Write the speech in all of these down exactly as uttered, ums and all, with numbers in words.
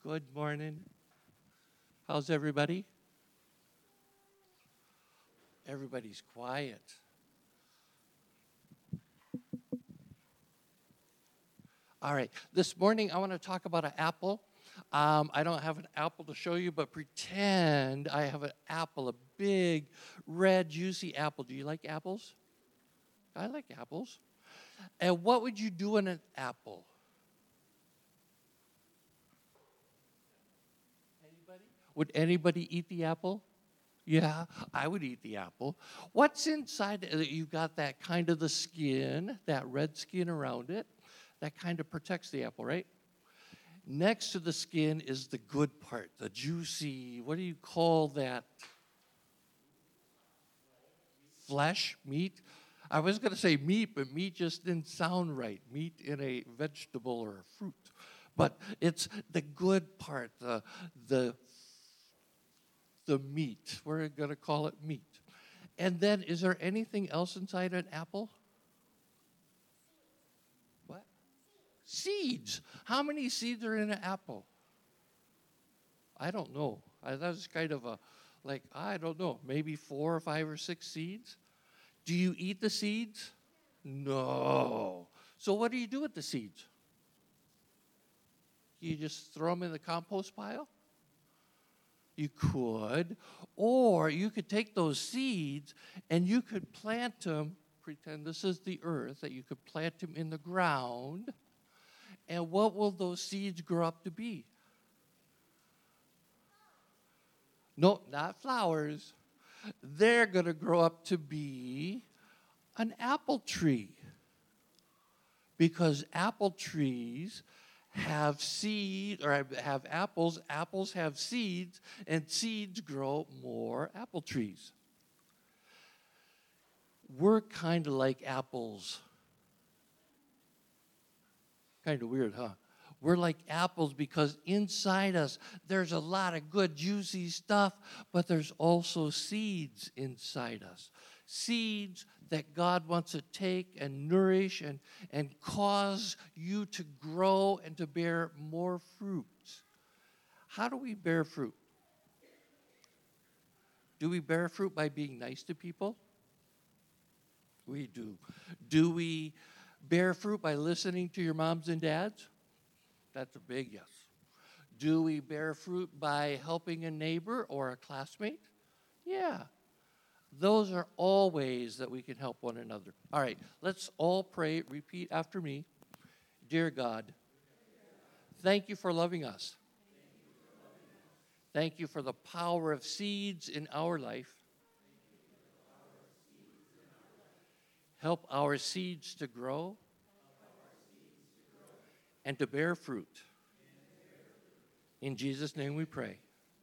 Good morning. How's everybody? Everybody's quiet. All right. This morning I want to talk about an apple. Um, I don't have an apple to show you, but pretend I have an apple, a big, red, juicy apple. Do you like apples? I like apples. And what would you do in an apple? Anybody? Would anybody eat the apple? Yeah, I would eat the apple. What's inside? You've got that kind of the skin, that red skin around it. That kind of protects the apple, right? Next to the skin is the good part, the juicy, what do you call that? Flesh, meat? I was going to say meat, but meat just didn't sound right. Meat in a vegetable or a fruit. But it's the good part, the, the, the meat. We're going to call it meat. And then is there anything else inside an apple? What? Seeds. How many seeds are in an apple? I don't know. I, that's kind of a, like, I don't know, maybe four or five or six seeds. Do you eat the seeds? No. So what do you do with the seeds? You just throw them in the compost pile? You could. Or you could take those seeds and you could plant them, pretend this is the earth, that you could plant them in the ground. And what will those seeds grow up to be? No, not flowers. They're going to grow up to be an apple tree. Because apple trees have seeds, or have apples. Apples have seeds, and seeds grow more apple trees. We're kind of like apples. Kind of weird, huh? We're like apples because inside us, there's a lot of good, juicy stuff, but there's also seeds inside us. Seeds that God wants to take and nourish and, and cause you to grow and to bear more fruit. How do we bear fruit? Do we bear fruit by being nice to people? We do. Do we bear fruit by listening to your moms and dads? That's a big yes. Do we bear fruit by helping a neighbor or a classmate? Yeah. Those are all ways that we can help one another. All right, let's all pray. Repeat after me. Dear God, thank you for loving us. Thank you for the power of seeds in our life. Help our seeds to grow and to bear fruit. In Jesus' name we pray.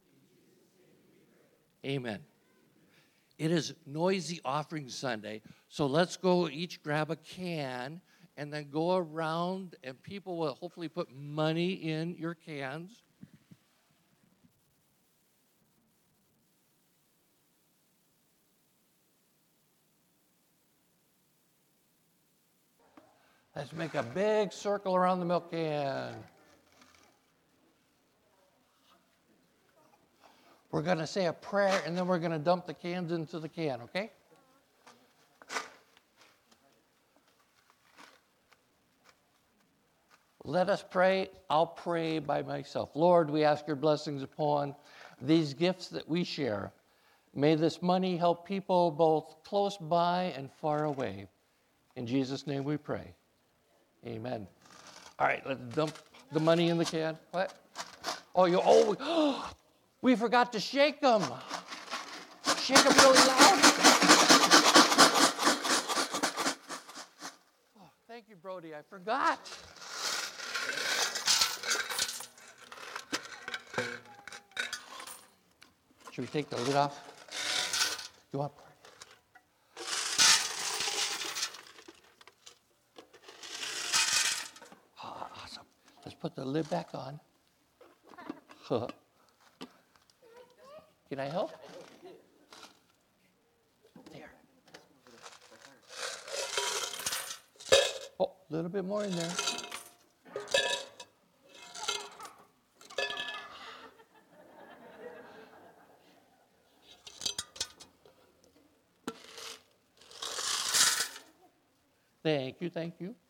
Amen. It is Noisy Offering Sunday, so let's go each grab a can and then go around, and people will hopefully put money in your cans. Let's make a big circle around the milk can. We're going to say a prayer, and then we're going to dump the cans into the can, okay? Let us pray. I'll pray by myself. Lord, we ask your blessings upon these gifts that we share. May this money help people both close by and far away. In Jesus' name we pray. Amen. All right, let's dump the money in the can. What? Oh, you oh, we forgot to shake them. Shake them really loud. Oh, thank you, Brody. I forgot. Should we take the lid off? You want? Put the lid back on. Can I help? There. Oh, a little bit more in there. Thank you, thank you.